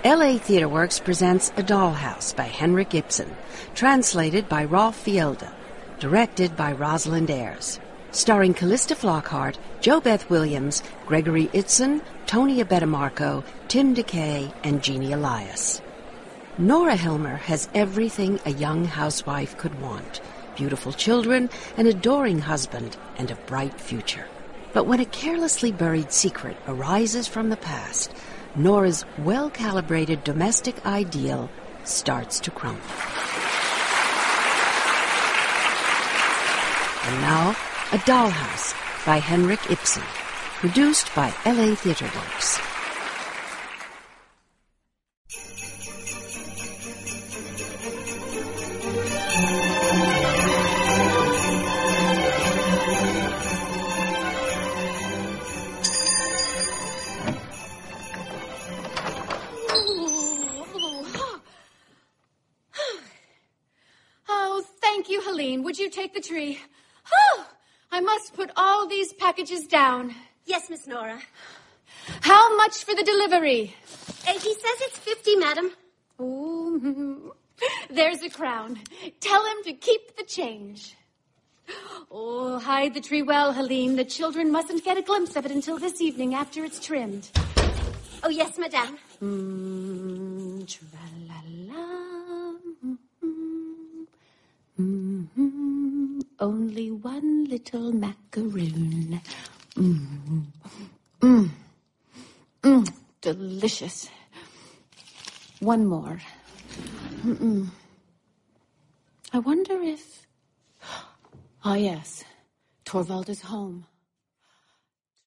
LA TheatreWorks presents A Dollhouse by Henrik Ibsen, translated by Rolf Fielder, directed by Rosalind Ayres, starring Callista Flockhart, JoBeth Williams, Gregory Itzin, Tony Abetamarco, Tim DeKay, and Jeannie Elias. Nora Helmer has everything a young housewife could want: beautiful children, an adoring husband, and a bright future. But when a carelessly buried secret arises from the past, Nora's well-calibrated domestic ideal starts to crumble. And now, A Dollhouse by Henrik Ibsen, produced by LA TheatreWorks. Would you take the tree? Oh, I must put all these packages down. Yes, Miss Nora. How much for the delivery? He says it's 50, madam. Oh, there's a crown. Tell him to keep the change. Oh, hide the tree well, Helene. The children mustn't get a glimpse of it until this evening after it's trimmed. Oh, yes, madame. Tra-la-la. Only one little macaroon. Delicious. One more. I wonder if... Ah, yes. Torvald is home.